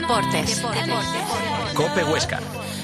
Deportes. COPE Huesca.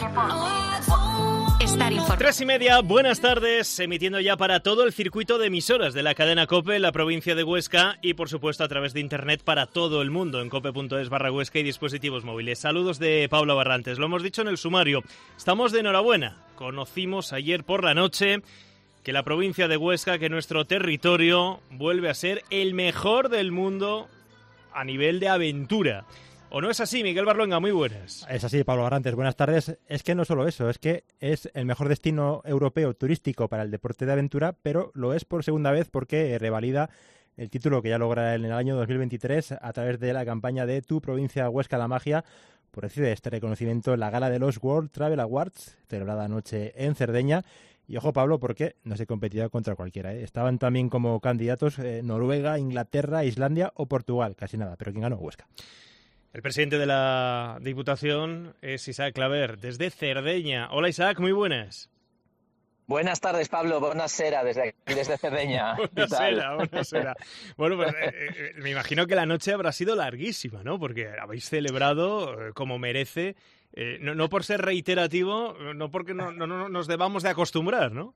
Estar informado. 3:30, buenas tardes, emitiendo ya para todo el circuito de emisoras de la cadena COPE en la provincia de Huesca y por supuesto a través de internet para todo el mundo en cope.es/Huesca y dispositivos móviles. Saludos de Pablo Barrantes, lo hemos dicho en el sumario, estamos de enhorabuena. Conocimos ayer por la noche que la provincia de Huesca, que nuestro territorio vuelve a ser el mejor del mundo a nivel de aventura. ¿O no es así, Miguel Barluenga? Muy buenas. Es así, Pablo Barrantes, buenas tardes. Es que no solo eso, es que es el mejor destino europeo turístico para el deporte de aventura, pero lo es por segunda vez porque revalida el título que ya logra en el año 2023 a través de la campaña de Tu Provincia Huesca la Magia, por recibe este reconocimiento en la gala de los World Travel Awards, celebrada anoche en Cerdeña. Y ojo, Pablo, porque no se competía contra cualquiera, ¿eh? Estaban también como candidatos Noruega, Inglaterra, Islandia o Portugal, casi nada, pero ¿quién ganó? Huesca. El presidente de la Diputación es Isaac Claver, desde Cerdeña. Hola Isaac, muy buenas. Buenas tardes, Pablo. Buonasera desde Cerdeña. Buonasera. Bueno, pues me imagino que la noche habrá sido larguísima, ¿no? Porque habéis celebrado como merece, no por ser reiterativo, no porque no nos debamos de acostumbrar, ¿no?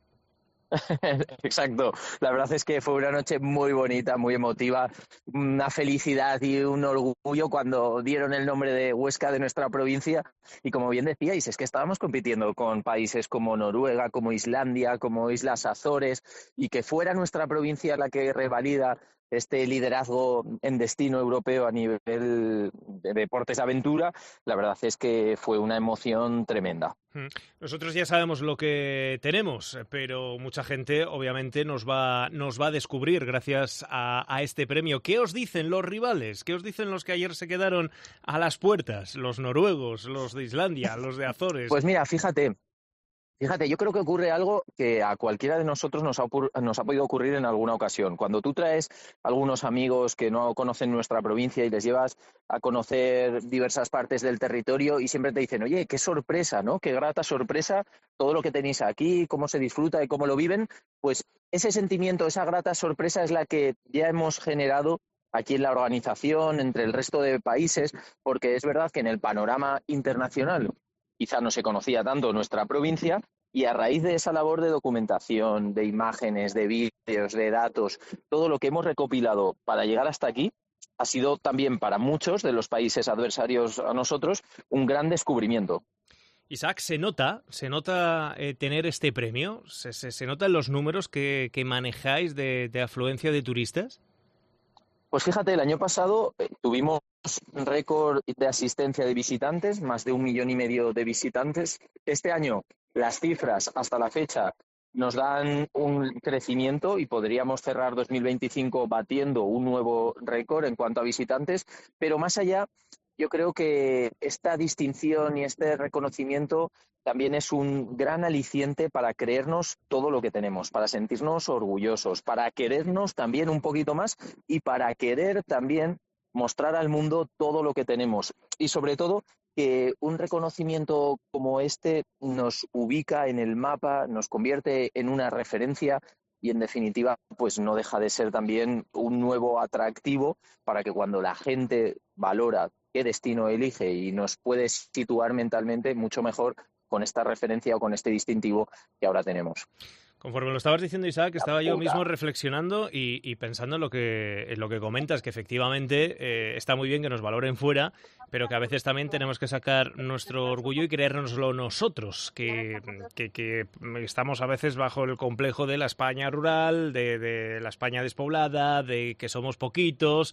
Exacto. La verdad es que fue una noche muy bonita, muy emotiva, una felicidad y un orgullo cuando dieron el nombre de Huesca de nuestra provincia. Y como bien decíais, es que estábamos compitiendo con países como Noruega, como Islandia, como Islas Azores, y que fuera nuestra provincia la que revalida este liderazgo en destino europeo a nivel de deportes de aventura, la verdad es que fue una emoción tremenda. Nosotros ya sabemos lo que tenemos, pero mucha gente obviamente nos va a descubrir gracias a este premio. ¿Qué os dicen los rivales? ¿Qué os dicen los que ayer se quedaron a las puertas? Los noruegos, los de Islandia, los de Azores. Pues mira, fíjate, yo creo que ocurre algo que a cualquiera de nosotros nos ha podido ocurrir en alguna ocasión. Cuando tú traes algunos amigos que no conocen nuestra provincia y les llevas a conocer diversas partes del territorio y siempre te dicen, oye, qué sorpresa, ¿no? Qué grata sorpresa todo lo que tenéis aquí, cómo se disfruta y cómo lo viven. Pues ese sentimiento, esa grata sorpresa es la que ya hemos generado aquí en la organización, entre el resto de países, porque es verdad que en el panorama internacional quizá no se conocía tanto nuestra provincia, y a raíz de esa labor de documentación, de imágenes, de vídeos, de datos, todo lo que hemos recopilado para llegar hasta aquí, ha sido también para muchos de los países adversarios a nosotros un gran descubrimiento. Isaac, ¿se nota tener este premio? ¿Se nota en los números que manejáis de afluencia de turistas? Pues fíjate, el año pasado tuvimos récord de asistencia de visitantes, más de 1,5 millones de visitantes. Este año las cifras hasta la fecha nos dan un crecimiento y podríamos cerrar 2025 batiendo un nuevo récord en cuanto a visitantes, pero más allá, yo creo que esta distinción y este reconocimiento también es un gran aliciente para creernos todo lo que tenemos, para sentirnos orgullosos, para querernos también un poquito más y para querer también mostrar al mundo todo lo que tenemos. Y sobre todo, que un reconocimiento como este nos ubica en el mapa, nos convierte en una referencia y, en definitiva, pues no deja de ser también un nuevo atractivo para que cuando la gente valora qué destino elige y nos puede situar mentalmente mucho mejor con esta referencia o con este distintivo que ahora tenemos. Conforme lo estabas diciendo, Isaac, estaba yo mismo reflexionando y pensando en lo que comentas, que efectivamente está muy bien que nos valoren fuera, pero que a veces también tenemos que sacar nuestro orgullo y creérnoslo nosotros, que estamos a veces bajo el complejo de la España rural, de la España despoblada, de que somos poquitos,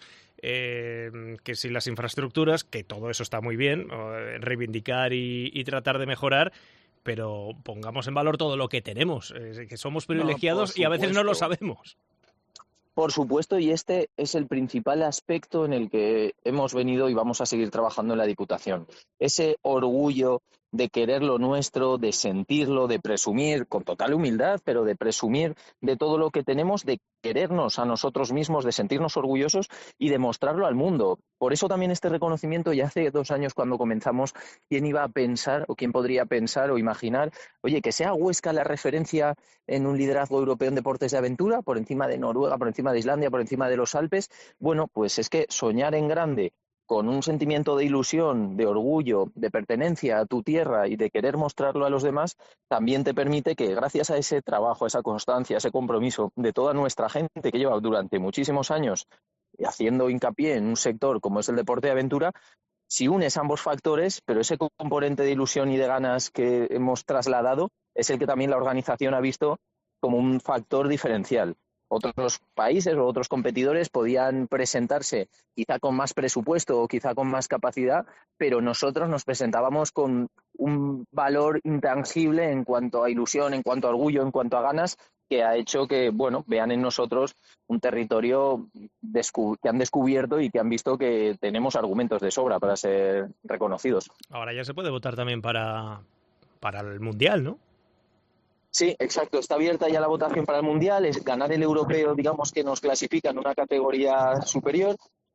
que sin las infraestructuras, que todo eso está muy bien, reivindicar y tratar de mejorar, pero pongamos en valor todo lo que tenemos, que somos privilegiados y a veces no lo sabemos. Por supuesto, y este es el principal aspecto en el que hemos venido y vamos a seguir trabajando en la Diputación. Ese orgullo de querer lo nuestro, de sentirlo, de presumir con total humildad, pero de presumir de todo lo que tenemos, de querernos a nosotros mismos, de sentirnos orgullosos y de mostrarlo al mundo. Por eso también este reconocimiento, ya hace 2 años cuando comenzamos, ¿quién iba a pensar o quién podría pensar o imaginar, oye, que sea Huesca la referencia en un liderazgo europeo en deportes de aventura, por encima de Noruega, por encima de Islandia, por encima de los Alpes? Bueno, pues es que soñar en grande con un sentimiento de ilusión, de orgullo, de pertenencia a tu tierra y de querer mostrarlo a los demás, también te permite que gracias a ese trabajo, a esa constancia, a ese compromiso de toda nuestra gente que lleva durante muchísimos años haciendo hincapié en un sector como es el deporte de aventura, si unes ambos factores, pero ese componente de ilusión y de ganas que hemos trasladado es el que también la organización ha visto como un factor diferencial. Otros países o otros competidores podían presentarse quizá con más presupuesto o quizá con más capacidad, pero nosotros nos presentábamos con un valor intangible en cuanto a ilusión, en cuanto a orgullo, en cuanto a ganas, que ha hecho que, bueno, vean en nosotros un territorio que han descubierto y que han visto que tenemos argumentos de sobra para ser reconocidos. Ahora ya se puede votar también para el Mundial, ¿no? Sí, exacto. Está abierta ya la votación para el Mundial. Es ganar el europeo, digamos, que nos clasifica en una categoría superior.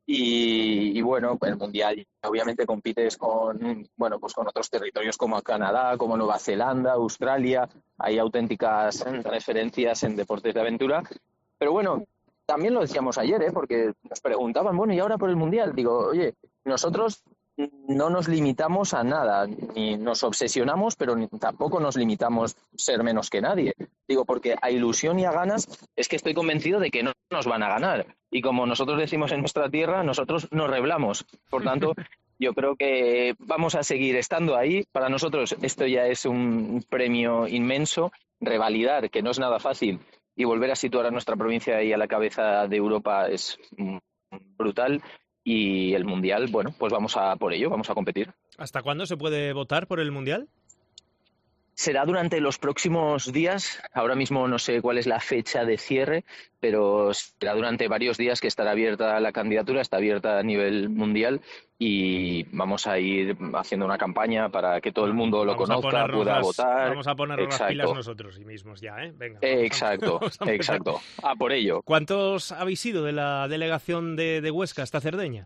Y bueno, el Mundial obviamente compites con otros territorios como Canadá, como Nueva Zelanda, Australia. Hay auténticas referencias en deportes de aventura. Pero bueno, también lo decíamos ayer, porque nos preguntaban, bueno, ¿y ahora por el Mundial? Digo, oye, nosotros no nos limitamos a nada, ni nos obsesionamos, pero tampoco nos limitamos a ser menos que nadie. Digo, porque a ilusión y a ganas es que estoy convencido de que no nos van a ganar. Y como nosotros decimos en nuestra tierra, nosotros nos reblamos. Por tanto, yo creo que vamos a seguir estando ahí. Para nosotros esto ya es un premio inmenso. Revalidar, que no es nada fácil, y volver a situar a nuestra provincia ahí a la cabeza de Europa es brutal. Y el Mundial, bueno, pues vamos a por ello, vamos a competir. ¿Hasta cuándo se puede votar por el Mundial? Será durante los próximos días. Ahora mismo no sé cuál es la fecha de cierre, pero será durante varios días que estará abierta la candidatura, está abierta a nivel mundial y vamos a ir haciendo una campaña para que todo el mundo lo conozca, pueda votar. Vamos a ponernos las pilas nosotros mismos ya, ¿eh? Venga. Exacto. A por ello. ¿Cuántos habéis sido de la delegación de Huesca hasta Cerdeña?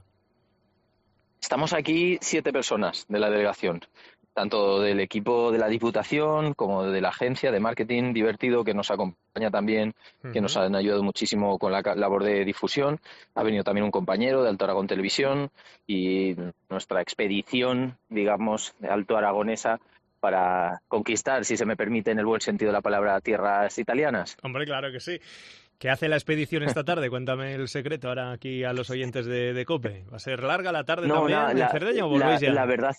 Estamos aquí 7 personas de la delegación, tanto del equipo de la Diputación como de la agencia de marketing Divertido, que nos acompaña también, que nos han ayudado muchísimo con la labor de difusión. Ha venido también un compañero de Alto Aragón Televisión y nuestra expedición, digamos, de Alto Aragonesa para conquistar, si se me permite en el buen sentido de la palabra, tierras italianas. Hombre, claro que sí. ¿Qué hace la expedición esta tarde? Cuéntame el secreto ahora aquí a los oyentes de COPE. ¿Va a ser larga la tarde también en Cerdeña o volvéis ya? La verdad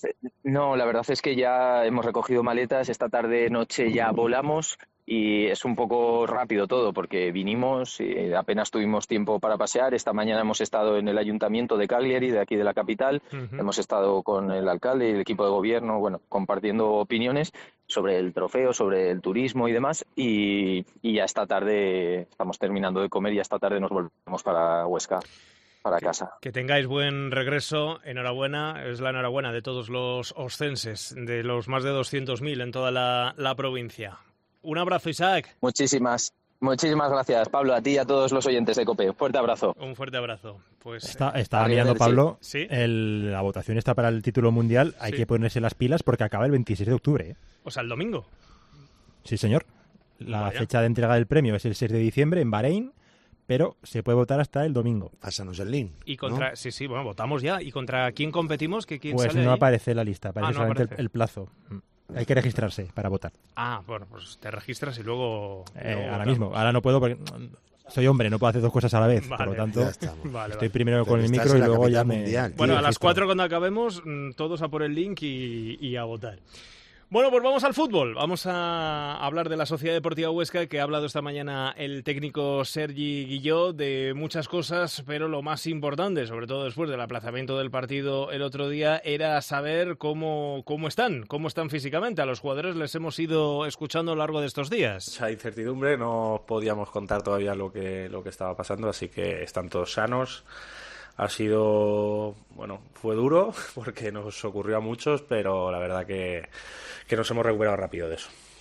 es que ya hemos recogido maletas. Esta tarde-noche ya volamos y es un poco rápido todo porque vinimos y apenas tuvimos tiempo para pasear. Esta mañana hemos estado en el ayuntamiento de Cagliari, de aquí de la capital. Hemos estado con el alcalde y el equipo de gobierno, bueno, compartiendo opiniones sobre el trofeo, sobre el turismo y demás, y ya esta tarde estamos terminando de comer y esta tarde nos volvemos para Huesca, para casa. Que tengáis buen regreso, enhorabuena, es la enhorabuena de todos los oscenses, de los más de 200.000 en toda la provincia. Un abrazo, Isaac. Muchísimas gracias, Pablo, a ti y a todos los oyentes de COPE. Fuerte abrazo. Un fuerte abrazo. Pues Estaba mirando, Pablo, ¿sí? La votación está para el título mundial, hay que ponerse las pilas porque acaba el 26 de octubre. O sea, el domingo. Sí, señor. La fecha de entrega del premio es el 6 de diciembre en Bahrein, pero se puede votar hasta el domingo. Pásanos el link. Y contra, ¿no? Sí, bueno, votamos ya. ¿Y contra quién competimos? ¿Quién pues sale no ahí? aparece en la lista, aparece no solamente aparece. el plazo. Hay que registrarse para votar. Bueno, pues te registras y luego ahora mismo. Ahora no puedo porque soy hombre, no puedo hacer dos cosas a la vez. Vale, por lo tanto, vale. estoy primero Pero con el estás micro en y la luego ya capital me... mundial, Bueno, tío, a las registro. 4 cuando acabemos, todos a por el link y a votar. Bueno, pues vamos al fútbol. Vamos a hablar de la Sociedad Deportiva Huesca, que ha hablado esta mañana el técnico Sergi Guilló de muchas cosas, pero lo más importante, sobre todo después del aplazamiento del partido el otro día, era saber cómo están físicamente. A los jugadores les hemos ido escuchando a lo largo de estos días. Mucha incertidumbre, no podíamos contar todavía lo que estaba pasando, así que están todos sanos. Ha sido, fue duro porque nos ocurrió a muchos, pero la verdad que nos hemos recuperado rápido de eso.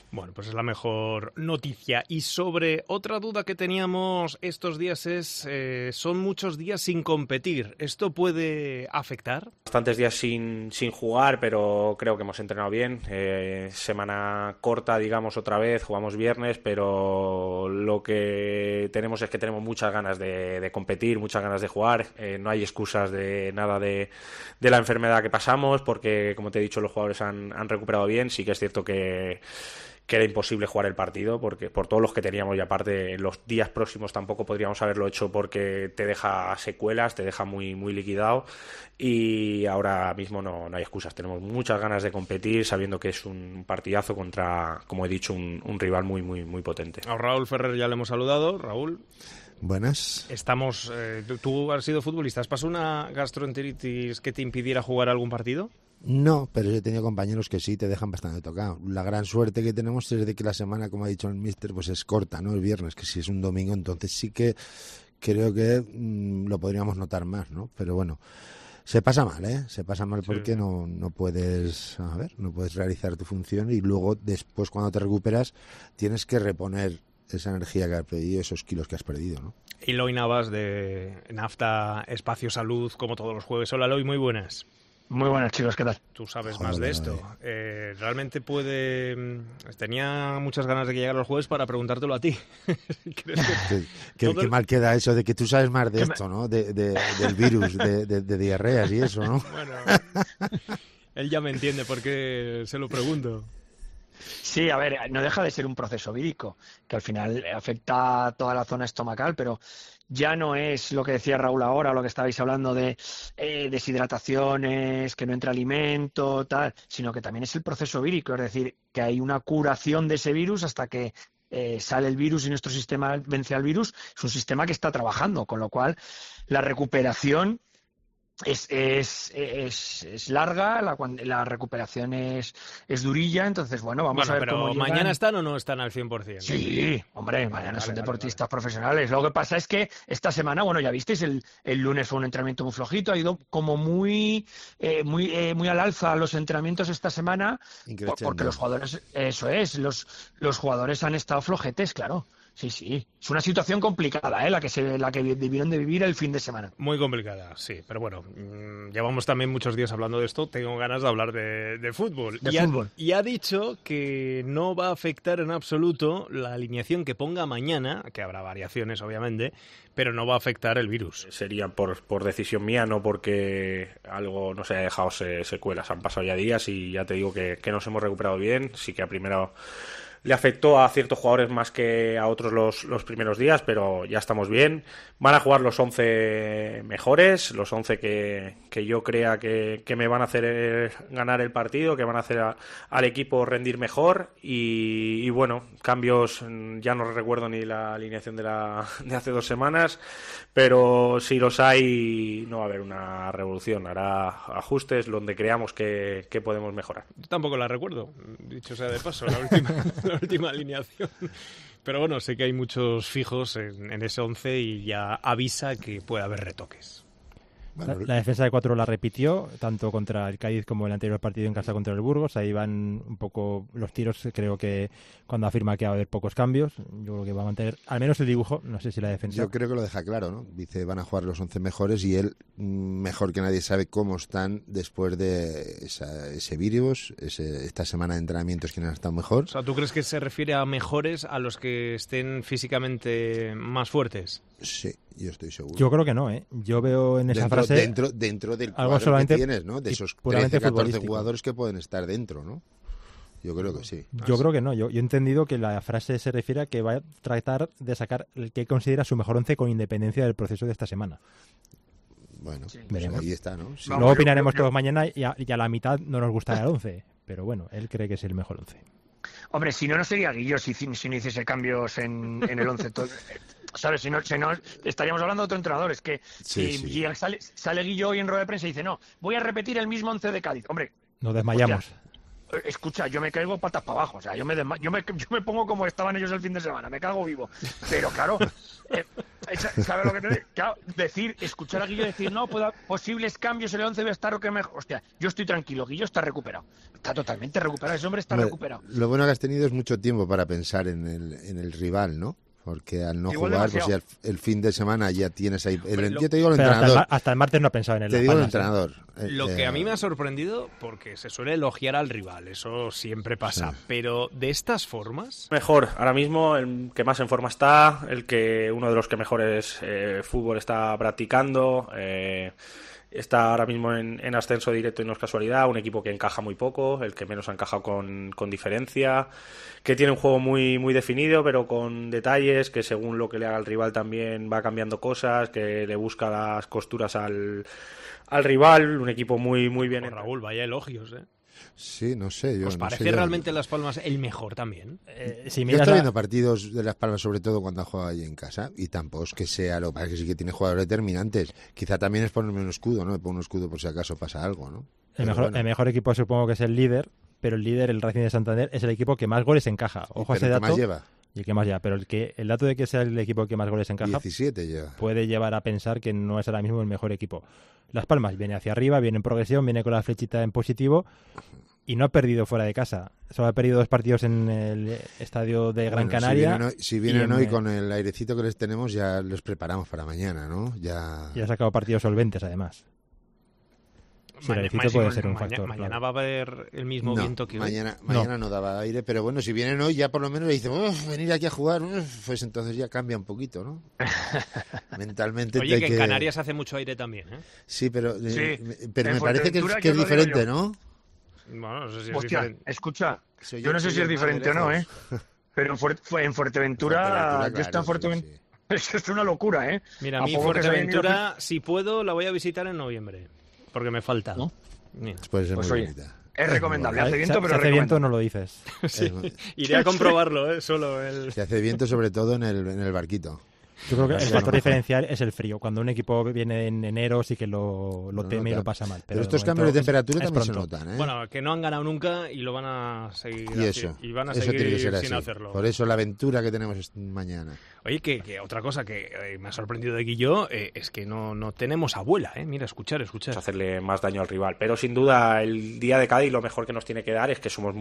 Bueno, pues es la mejor noticia. Y sobre otra duda que teníamos estos días son muchos días sin competir. ¿Esto puede afectar? Bastantes días sin jugar, pero creo que hemos entrenado bien. Semana corta, digamos, otra vez. Jugamos viernes, pero lo que tenemos es que tenemos muchas ganas de competir, muchas ganas de jugar. No hay excusas de nada de la enfermedad que pasamos, porque, como te he dicho, los jugadores han recuperado bien. Sí que es cierto que era imposible jugar el partido porque por todos los que teníamos, y aparte los días próximos tampoco podríamos haberlo hecho porque te deja secuelas, te deja muy, muy liquidado, y ahora mismo no hay excusas. Tenemos muchas ganas de competir, sabiendo que es un partidazo contra, como he dicho, un rival muy, muy, muy potente. A Raúl Ferrer ya le hemos saludado. Raúl. Buenas. Tú has sido futbolista. ¿Has pasado una gastroenteritis que te impidiera jugar algún partido? No, pero yo he tenido compañeros que sí te dejan bastante tocado. La gran suerte que tenemos es de que la semana, como ha dicho el míster, pues es corta, ¿no? El viernes, que si es un domingo, entonces sí que creo que lo podríamos notar más, ¿no? Pero bueno, se pasa mal, ¿eh? Se pasa mal porque sí. no puedes realizar tu función, y luego después, cuando te recuperas, tienes que reponer esa energía que has perdido, esos kilos que has perdido, ¿no? Eloy Navas, de NAFTA Espacio Salud, como todos los jueves. Hola, Eloy, muy buenas. Muy buenas, chicos, ¿qué tal? Tú sabes más de esto. Realmente tenía muchas ganas de que llegara los jueves para preguntártelo a ti. Qué mal queda eso de que tú sabes más de esto, ¿no? Del virus, de diarreas y eso, ¿no? Bueno, él ya me entiende porque se lo pregunto. Sí, a ver, no deja de ser un proceso vírico, que al final afecta a toda la zona estomacal, pero ya no es lo que decía Raúl ahora, lo que estabais hablando de deshidrataciones, que no entra alimento, tal, sino que también es el proceso vírico, es decir, que hay una curación de ese virus hasta que sale el virus y nuestro sistema vence al virus. Es un sistema que está trabajando, con lo cual la recuperación es larga, la recuperación es durilla, entonces bueno, vamos a ver cómo llegan. ¿Mañana están o no están al 100%? Sí, hombre, mañana son deportistas profesionales. Lo que pasa es que esta semana, bueno, ya visteis, el lunes fue un entrenamiento muy flojito, ha ido como muy al alza los entrenamientos esta semana, porque los jugadores, los jugadores han estado flojetes, claro. Sí. Es una situación complicada, la que debieron de vivir el fin de semana. Muy complicada, sí. Pero bueno, llevamos también muchos días hablando de esto. Tengo ganas de hablar de fútbol. Y ha dicho que no va a afectar en absoluto la alineación que ponga mañana, que habrá variaciones obviamente, pero no va a afectar el virus. Sería por decisión mía, no porque algo no se haya dejado secuelas. Han pasado ya días y ya te digo que nos hemos recuperado bien. Sí que a primero le afectó a ciertos jugadores más que a otros los primeros días, pero ya estamos bien. Van a jugar los 11 mejores, los 11 que yo crea que me van a hacer ganar el partido, que van a hacer al equipo rendir mejor. Y bueno, cambios, ya no recuerdo ni la alineación de hace 2 semanas, pero si los hay, no va a haber una revolución. Hará ajustes donde creamos que podemos mejorar. Yo tampoco la recuerdo, dicho sea de paso, la última alineación. Pero bueno, sé que hay muchos fijos en ese 11 y ya avisa que puede haber retoques. Bueno, la defensa de 4 la repitió, tanto contra el Cádiz como el anterior partido en casa contra el Burgos. Ahí van un poco los tiros, creo que cuando afirma que va a haber pocos cambios. Yo creo que va a mantener al menos el dibujo, no sé si la defensa. Yo creo que lo deja claro, ¿no? Dice, van a jugar los 11 mejores, y él, mejor que nadie, sabe cómo están después de ese virus, esta semana de entrenamientos, quienes han estado mejor. O sea, ¿tú crees que se refiere a mejores a los que estén físicamente más fuertes? Sí, yo estoy seguro. Yo creo que no, ¿eh? Yo veo en esa frase dentro del cuadro que tienes, ¿no? De esos 13, 14 jugadores que pueden estar dentro, ¿no? Yo creo que sí. Yo creo que no. Yo he entendido que la frase se refiere a que va a tratar de sacar el que considera su mejor 11 con independencia del proceso de esta semana. Bueno, pues ahí está, ¿no? Sí. Luego opinaremos todos mañana y a la mitad no nos gustará el 11. Pero bueno, él cree que es el mejor 11. Hombre, si no sería Guillo si no hiciese cambios en el 11. ¿Sabes? Si no, estaríamos hablando de otro entrenador. Es que sale Guillo hoy en rueda de prensa y dice, no, voy a repetir el mismo 11 de Cádiz. Hombre, nos desmayamos. Escucha, yo me caigo patas para abajo. O sea, yo me pongo como estaban ellos el fin de semana. Me cago vivo. Pero claro, ¿Sabes lo que te digo? Claro, escuchar a Guillo decir, no, posibles cambios, el 11 va a estar que mejor. Hostia, yo estoy tranquilo, Guillo está recuperado. Está totalmente recuperado, ese hombre está recuperado. Lo bueno que has tenido es mucho tiempo para pensar en el rival, ¿no? Porque al no Igual jugar, pues demasiado. ya el fin de semana ya tienes ahí... yo te digo el Pero entrenador. hasta el martes no ha pensado en él. Te digo el entrenador. Lo que a mí me ha sorprendido, porque se suele elogiar al rival, eso siempre pasa, Sí. pero de estas formas... Mejor, ahora mismo el que más en forma está, uno de los que mejores fútbol está practicando, está ahora mismo en ascenso directo y no es casualidad, un equipo que encaja muy poco, el que menos ha encajado con diferencia, que tiene un juego muy, muy definido, pero con detalles, que según lo que le haga el rival también va cambiando cosas, que le busca las costuras al rival, un equipo muy, muy bien. Raúl, vaya elogios, ¿eh? Sí, no sé. ¿Os parece yo. realmente Las Palmas el mejor también? Si Yo miras estoy viendo partidos de Las Palmas, sobre todo cuando ha jugado allí en casa, y tampoco es que sea lo que pasa, que sí que tiene jugadores determinantes. Quizá también es ponerme un escudo, ¿no? Me pongo un escudo por si acaso pasa algo, ¿no? el mejor equipo supongo que es el líder, pero el líder, el Racing de Santander, es el equipo que más goles encaja. Ojo a ese pero dato. ¿qué más lleva? Y el que más lleva. Pero el dato de que sea el equipo que más goles encaja 17 lleva. puede llevar a pensar que no es ahora mismo el mejor equipo. Las Palmas viene hacia arriba, viene en progresión, viene con la flechita en positivo y no ha perdido fuera de casa. Solo ha perdido 2 partidos en el estadio de Gran Canaria. Si vienen hoy con el airecito que les tenemos, ya los preparamos para mañana, ¿no? Ya... Y ha sacado partidos solventes, además. Sí, el airecito puede ser un factor. Mañana claro. va a haber el mismo viento que hoy. Mañana no daba aire, pero bueno, si vienen hoy ya por lo menos le dicen, venir aquí a jugar, pues entonces ya cambia un poquito, ¿no? Mentalmente. Oye, que en Canarias hace mucho aire también, ¿eh? Sí, pero en me parece que Fuerteventura es yo lo diferente, digo yo. ¿no? Bueno, no sé si es Hostia, diferente. escucha, Soy yo no sé si es diferente o no, ¿eh? Pero en Fuerteventura, yo estoy en Fuerteventura. Sí. Eso es una locura, ¿eh? Mira, a ¿A mí poco que se habían ido Fuerteventura, si puedo, la voy a visitar en noviembre, porque me falta. ¿No? Mira. Puede ser Pues muy oye, bonita. es recomendable. muy Hace bonita. viento, pero si hace viento recomendable. no lo dices. Sí, iré a comprobarlo, solo el... Se hace viento sobre todo en el barquito. Yo creo que el Sí, factor no. diferencial es el frío. Cuando un equipo viene en enero sí que lo teme y nota. lo pasa mal. Pero de estos momento cambios de temperatura es también se pronto. notan, ¿eh? Bueno, que no han ganado nunca y lo van a seguir Y eso, y van a eso seguir tiene que ser sin así. hacerlo. Por eso la aventura que tenemos mañana. Oye, que otra cosa que me ha sorprendido de Guillo es que no tenemos abuela, ¿eh? Mira, escuchar. Hacerle más daño al rival, pero sin duda el día de Cádiz lo mejor que nos tiene que dar es que somos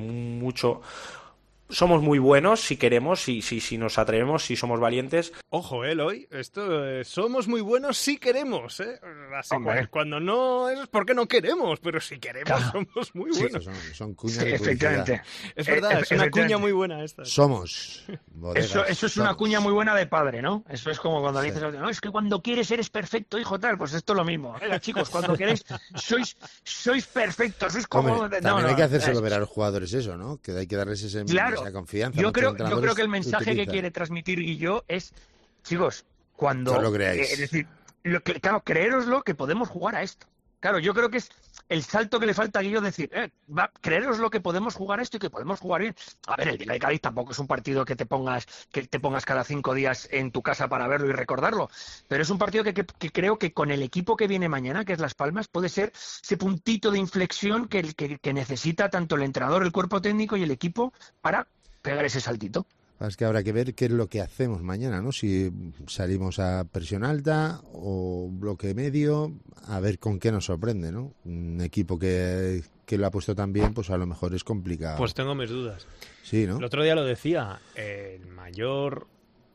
muy buenos si queremos, si nos atrevemos, si somos valientes. Ojo, Eloy, esto somos muy buenos si queremos, ¿eh? Así, cuando no es porque no queremos, pero si queremos somos muy buenos. Son cuñas Sí, de efectivamente. Es verdad, es una cuña muy buena esta. Somos. Bodegas, Eso es una somos. cuña muy buena de padre, ¿no? Eso es como cuando dices, no, es que cuando quieres eres perfecto, hijo, tal. Pues esto es lo mismo. Venga, chicos, cuando queréis sois perfectos, sois como... Hombre, también hay que hacérselo ver a los jugadores eso, ¿no? Que hay que darles esa confianza. Yo creo entrenadores que el mensaje que utilizan. quiere transmitir Guillo es, chicos, cuando... No lo creáis. Es decir, claro, creéroslo que podemos jugar a esto. Claro, yo creo que es el salto que le falta a Guillo decir, creéroslo que podemos jugar a esto y que podemos jugar bien. A ver, el Liga de Cádiz tampoco es un partido que te pongas cada 5 días en tu casa para verlo y recordarlo, pero es un partido que creo que con el equipo que viene mañana, que es Las Palmas, puede ser ese puntito de inflexión que necesita tanto el entrenador, el cuerpo técnico y el equipo para pegar ese saltito. Es que habrá que ver qué es lo que hacemos mañana, ¿no? Si salimos a presión alta o bloque medio, a ver con qué nos sorprende, ¿no? Un equipo que lo ha puesto tan bien, pues a lo mejor es complicado. Pues tengo mis dudas. Sí, ¿no? El otro día lo decía, el mayor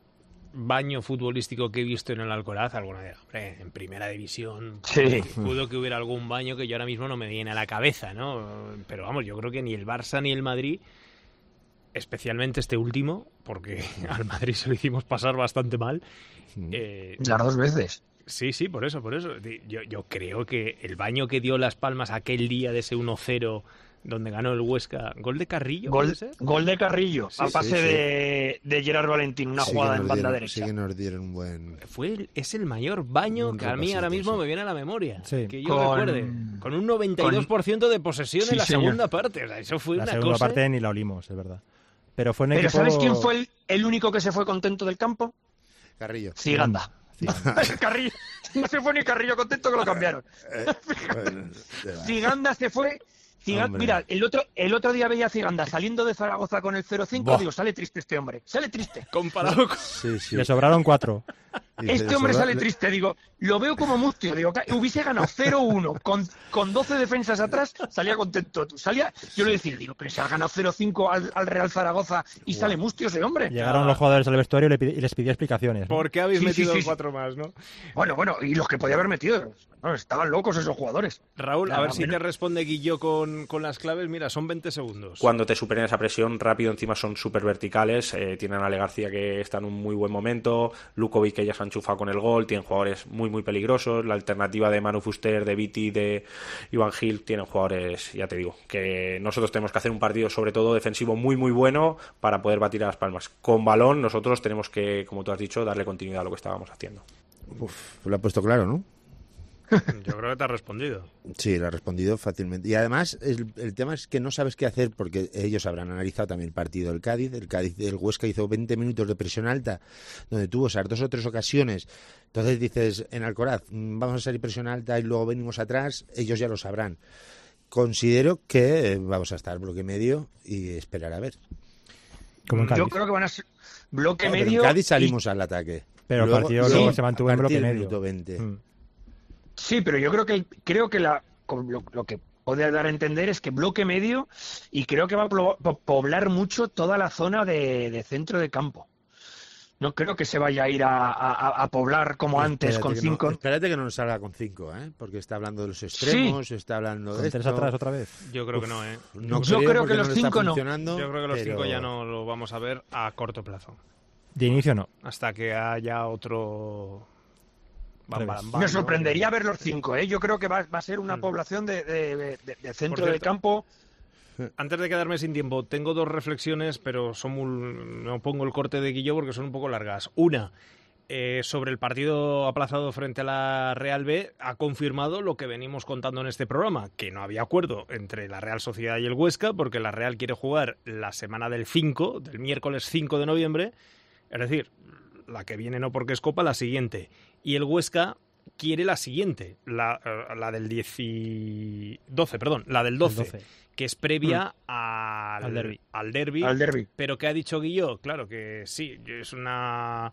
baño futbolístico que he visto en el Alcoraz alguna vez, hombre, en primera división, Sí. pudo que hubiera algún baño que yo ahora mismo no me viene a la cabeza, ¿no? Pero vamos, yo creo que ni el Barça ni el Madrid, especialmente este último, porque al Madrid se lo hicimos pasar bastante mal. Las 2 veces. Sí, por eso. Yo creo que el baño que dio Las Palmas aquel día de ese 1-0 donde ganó el Huesca, ¿gol de Carrillo? ¿Puede ser? Gol de Carrillo, Sí, a pase de Gerard Valentín, una jugada en banda derecha. Sí que nos dieron un buen... Es el mayor baño Un que a mí ahora mismo repasito, sí. me viene a la memoria. Sí. Que yo recuerde. Con un 92% de posesión Sí, en la señor. segunda parte. O sea, eso fue La una segunda cosa... parte ni la olimos, es verdad. Pero fue un Pero equipo... ¿sabes quién fue el único que se fue contento del campo? Carrillo. Ciganda. Carrillo. No se fue ni Carrillo contento que lo cambiaron. Bueno, te va. Ciganda se fue. Hombre. Mira, el otro día veía a Ciganda saliendo de Zaragoza con el 0-5. Buah. Digo, sale triste este hombre. Sale triste. Comparado con... Sí. Le sobraron 4. Este hombre sale triste, digo, lo veo como Mustio, digo, hubiese ganado 0-1 con 12 defensas atrás, salía contento. Yo le decía, digo, pero se ha ganado 0-5 al Real Zaragoza y sale Mustio ese hombre. Llegaron los jugadores al vestuario y les pidió explicaciones, ¿no? ¿Por qué habéis metido 4 más, no? Bueno, y los que podía haber metido, no, estaban locos esos jugadores. Raúl, a ver si te responde Guillo con las claves. Mira, son 20 segundos. Cuando te superen esa presión rápido, encima son súper verticales. Tienen a Ale García, que está en un muy buen momento, Lukovic, que ya se ha enchufado con el gol, tienen jugadores muy muy peligrosos. La alternativa de Manu Fuster, de Viti, de Iván Gil, tienen jugadores, ya te digo, que nosotros tenemos que hacer un partido sobre todo defensivo muy muy bueno para poder batir a Las Palmas. Con balón nosotros tenemos que, como tú has dicho, darle continuidad a lo que estábamos haciendo. Lo ha puesto claro, ¿no? Yo creo que te ha respondido. Sí, lo ha respondido fácilmente. Y además, el tema es que no sabes qué hacer, porque ellos habrán analizado también el partido del Cádiz. El Huesca hizo 20 minutos de presión alta, donde tuvo esas 2 o 3 ocasiones. Entonces dices, en Alcoraz, vamos a salir presión alta y luego venimos atrás, ellos ya lo sabrán. Considero que vamos a estar bloque medio y esperar a ver. Yo creo que van a ser bloque medio. Pero en Cádiz salimos al ataque. Pero el partido luego se mantuvo en bloque medio. 20. Sí, pero yo creo que lo que puede dar a entender es que bloque medio, y creo que va a poblar mucho toda la zona de centro de campo. No creo que se vaya a ir a poblar como antes con 5. Espérate que no nos salga con 5, porque está hablando de los extremos, está hablando de 3 atrás otra vez. Yo creo que no, Yo creo que los 5 no. Yo creo que los 5 ya no lo vamos a ver a corto plazo. De inicio no. Hasta que haya otro... Me sorprendería ver los 5, Yo creo que va a ser una población de centro del campo. Antes de quedarme sin tiempo, tengo 2 reflexiones, pero no pongo el corte de Guillo porque son un poco largas. Una, sobre el partido aplazado frente a la Real B, ha confirmado lo que venimos contando en este programa, que no había acuerdo entre la Real Sociedad y el Huesca, porque la Real quiere jugar la semana del miércoles 5 de noviembre, es decir, la que viene no porque es Copa, la siguiente. Y el Huesca quiere la siguiente, la del 12, que es previa al derbi. Pero ¿qué ha dicho Guillo? Claro que sí, es una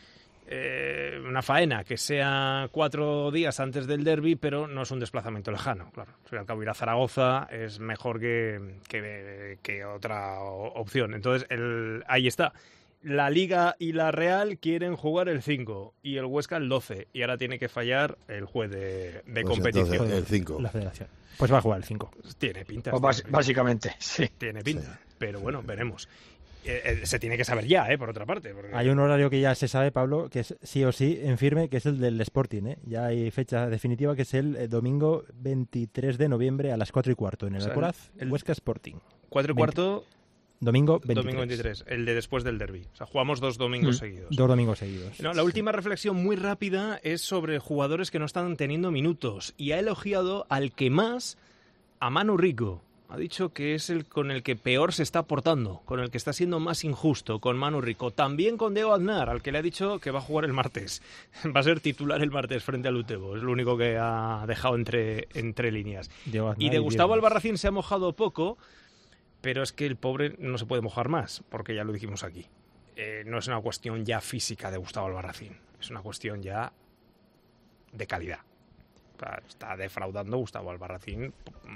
faena que sea 4 días antes del derbi, pero no es un desplazamiento lejano. Claro, al cabo ir a Zaragoza es mejor que otra opción. Entonces, ahí está. La Liga y la Real quieren jugar el 5 y el Huesca el 12. Y ahora tiene que fallar el juez de competición. Entonces, el 5. La federación. Pues va a jugar el 5. Tiene pinta. Pues básicamente, sí. Tiene pinta. Sí. Pero bueno, veremos. Se tiene que saber ya, por otra parte. Porque... Hay un horario que ya se sabe, Pablo, que es sí o sí en firme, que es el del Sporting. Ya hay fecha definitiva, que es el domingo 23 de noviembre a las 4:15 en el Alcoraz, el Huesca Sporting. 4:15... Domingo 23. Domingo 23, el de después del derbi. O sea, jugamos 2 domingos seguidos. 2 domingos seguidos. No, la última reflexión muy rápida es sobre jugadores que no están teniendo minutos. Y ha elogiado al que más, a Manu Rico. Ha dicho que es el con el que peor se está portando, con el que está siendo más injusto, con Manu Rico. También con Diego Aznar, al que le ha dicho que va a jugar el martes. Va a ser titular el martes frente al Utebo. Es lo único que ha dejado entre líneas. Y de Gustavo Albarracín se ha mojado poco... Pero es que el pobre no se puede mojar más, porque ya lo dijimos aquí. No es una cuestión ya física de Gustavo Albarracín, es una cuestión ya de calidad. O sea, está defraudando Gustavo Albarracín.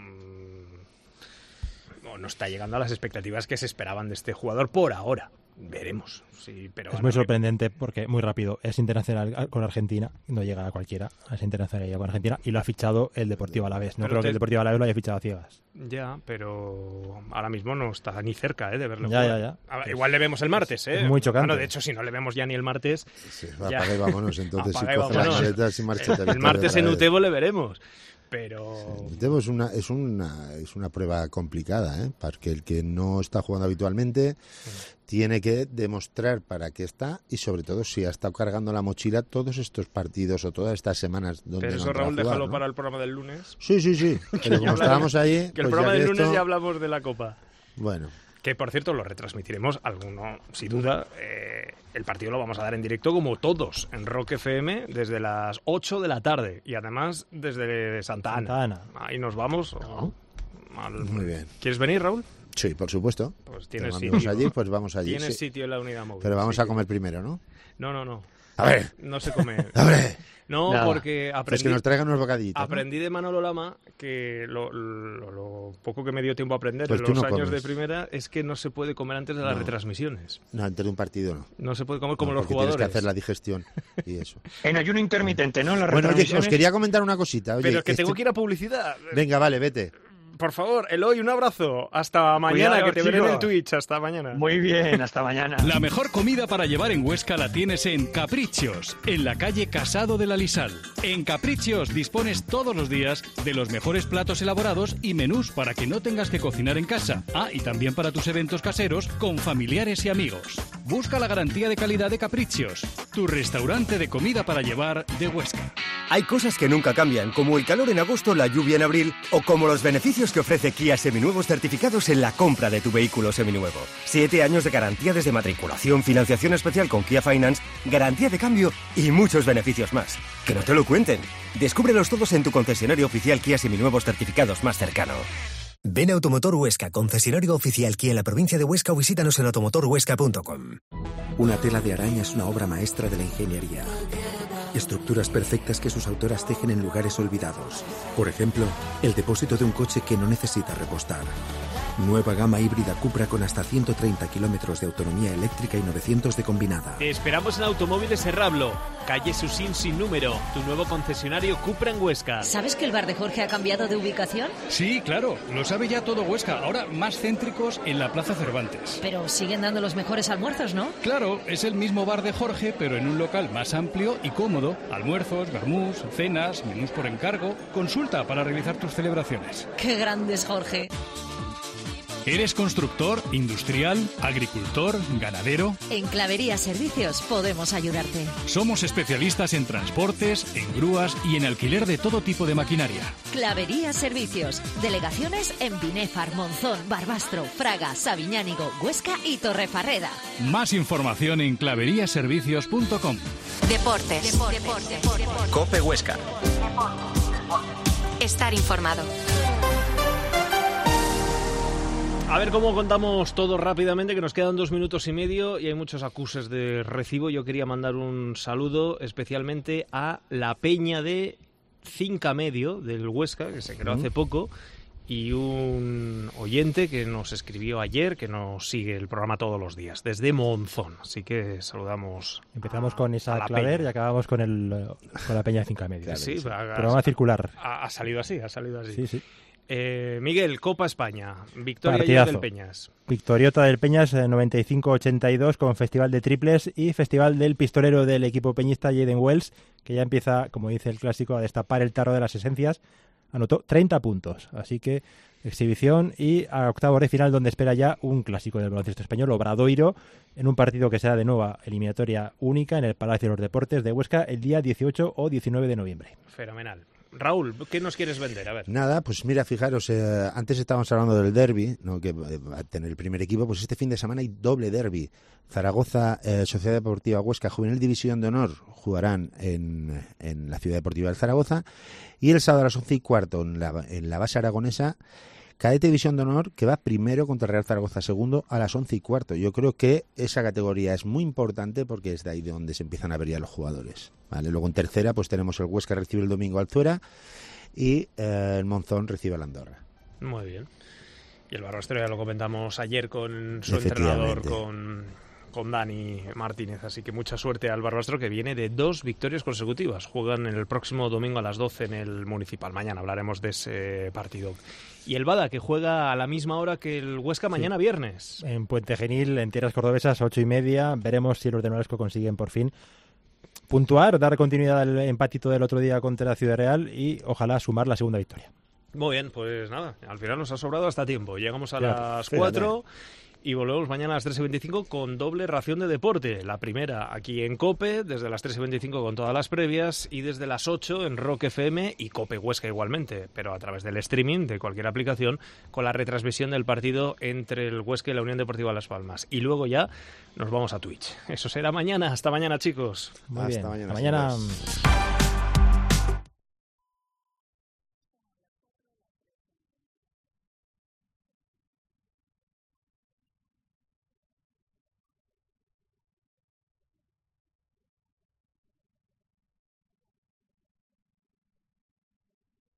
No está llegando a las expectativas que se esperaban de este jugador por ahora. Veremos. Sí, pero es muy sorprendente porque muy rápido es internacional con Argentina, no llega a cualquiera, es internacional con Argentina y lo ha fichado el Deportivo Alavés. No creo que el Deportivo Alavés lo haya fichado a ciegas. Ya, pero ahora mismo no está ni cerca de verlo. Ya. Igual le vemos el martes, Es muy chocante. Bueno, de hecho, si no le vemos ya ni el martes... Sí, apaga y vámonos, entonces. Apaga y vámonos. El martes en Utebo le veremos. Pero Utebo es una prueba complicada, porque el que no está jugando habitualmente tiene que demostrar para qué está y sobre todo si ha estado cargando la mochila todos estos partidos o todas estas semanas donde pero eso, Raúl, déjalo para el programa del lunes. Sí. Pero como estábamos allí... Que el programa del lunes ya hablamos de la Copa. Bueno. Que, por cierto, lo retransmitiremos, sin duda. El partido lo vamos a dar en directo, como todos, en Rock FM, desde las 8 de la tarde. Y además, desde Santa Ana. Ahí nos vamos. Muy bien. ¿Quieres venir, Raúl? Sí, por supuesto. Pues tienes sitio. Vamos allí. Tienes sitio en la unidad móvil. Pero vamos a comer primero, ¿no? No. A ver. No se come. A ver. No, Nada. porque Es que nos traigan unos bocadillitos. ¿no? aprendí de Manolo Lama que lo poco que me dio tiempo a aprender Pues en tú los no años comes. de primera es que no se puede comer antes de las No. retransmisiones. No, antes de un partido no. No se puede comer como No, los porque jugadores. tienes que hacer la digestión y eso. En ayuno intermitente, ¿no? En las Bueno, oye, os retransmisiones. quería comentar una cosita. Oye, Pero es que tengo que ir a publicidad. Venga, vale, vete. Por favor, Eloy, un abrazo. Hasta mañana, Cuidado, que te veré en el chicos. Twitch. Hasta mañana. Muy bien, hasta mañana. La mejor comida para llevar en Huesca la tienes en Caprichos, en la calle Casado de la Lisal. En Caprichos dispones todos los días de los mejores platos elaborados y menús para que no tengas que cocinar en casa. Ah, y también para tus eventos caseros con familiares y amigos. Busca la garantía de calidad de Caprichos, tu restaurante de comida para llevar de Huesca. Hay cosas que nunca cambian, como el calor en agosto, la lluvia en abril, o como los beneficios que ofrece Kia Seminuevos certificados en la compra de tu vehículo seminuevo. 7 años de garantía desde matriculación, financiación especial con Kia Finance, garantía de cambio y muchos beneficios más. Que no te lo cuenten. Descúbrelos todos en tu concesionario oficial Kia Seminuevos certificados más cercano. Ven a Automotor Huesca, concesionario oficial Kia en la provincia de Huesca, o visítanos en automotorhuesca.com. Una tela de araña es una obra maestra de la ingeniería. Estructuras perfectas que sus autoras tejen en lugares olvidados. Por ejemplo, el depósito de un coche que no necesita repostar. Nueva gama híbrida Cupra con hasta 130 kilómetros de autonomía eléctrica y 900 de combinada. Te esperamos en Automóviles Serrablo, calle Susín sin número, tu nuevo concesionario Cupra en Huesca. ¿Sabes que el bar de Jorge ha cambiado de ubicación? Sí, claro, lo sabe ya todo Huesca, ahora más céntricos en la Plaza Cervantes. Pero siguen dando los mejores almuerzos, ¿no? Claro, es el mismo bar de Jorge, pero en un local más amplio y cómodo. Almuerzos, vermús, cenas, menús por encargo. Consulta para realizar tus celebraciones. ¡Qué grande es Jorge! ¿Eres constructor, industrial, agricultor, ganadero? En Clavería Servicios podemos ayudarte. Somos especialistas en transportes, en grúas y en alquiler de todo tipo de maquinaria. Clavería Servicios. Delegaciones en Binéfar, Monzón, Barbastro, Fraga, Sabiñánigo, Huesca y Torrefarreda. Más información en claveriaservicios.com. Deportes. Cope Huesca. Estar informado. A ver cómo contamos todo rápidamente, que nos quedan 2 minutos y medio y hay muchos acuses de recibo. Yo quería mandar un saludo especialmente a la peña de Cinca Medio del Huesca, que se creó hace poco, y un oyente que nos escribió ayer, que nos sigue el programa todos los días, desde Monzón. Así que saludamos. Empezamos con Isaac Claver y acabamos con la peña de Cinca Medio. Sí, programa circular. Ha salido así. Sí, sí. Miguel, Copa España, victoria Partidazo. del Peñas. Victoriota del Peñas 95-82 con Festival de Triples y Festival del Pistolero del equipo peñista Jaden Wells, que ya empieza, como dice el clásico, a destapar el tarro de las esencias. Anotó 30 puntos, así que exhibición y a octavos de final donde espera ya un clásico del baloncesto español, Obradoiro, en un partido que será de nueva eliminatoria única en el Palacio de los Deportes de Huesca el día 18 o 19 de noviembre. Fenomenal. Raúl, ¿qué nos quieres vender? A ver. Nada, pues mira, fijaros, antes estábamos hablando del derbi, ¿no? Que va a tener el primer equipo, pues este fin de semana hay doble derbi. Zaragoza, Sociedad Deportiva Huesca, Juvenil División de Honor, jugarán en la Ciudad Deportiva del Zaragoza, y el sábado a las 11:15 en la base aragonesa, Cadete División de Honor, que va primero contra Real Zaragoza segundo a las 11:15. Yo creo que esa categoría es muy importante porque es de ahí de donde se empiezan a ver ya los jugadores, ¿vale? Luego en tercera pues tenemos el Huesca recibe el domingo al Alzuera y el Monzón recibe al Andorra. Muy bien. Y el Barbastro ya lo comentamos ayer con su entrenador, con Dani Martínez. Así que mucha suerte al Barbastro, que viene de 2 victorias consecutivas. Juegan el próximo domingo a las 12 en el Municipal. Mañana hablaremos de ese partido. Y el Bada, que juega a la misma hora que el Huesca mañana viernes. En Puente Genil, en tierras cordobesas, 8:30. Veremos si los de Nolasco consiguen por fin puntuar, dar continuidad al empatito del otro día contra la Ciudad Real y ojalá sumar la segunda victoria. Muy bien, pues nada, al final nos ha sobrado hasta tiempo. Llegamos a las 4 y volvemos mañana a las 3:25 con doble ración de deporte. La primera aquí en COPE, desde las 3:25 con todas las previas, y desde las 8 en Rock FM y COPE Huesca igualmente, pero a través del streaming de cualquier aplicación, con la retransmisión del partido entre el Huesca y la Unión Deportiva Las Palmas. Y luego ya nos vamos a Twitch. Eso será mañana. Hasta mañana, chicos. Muy bien. Hasta mañana.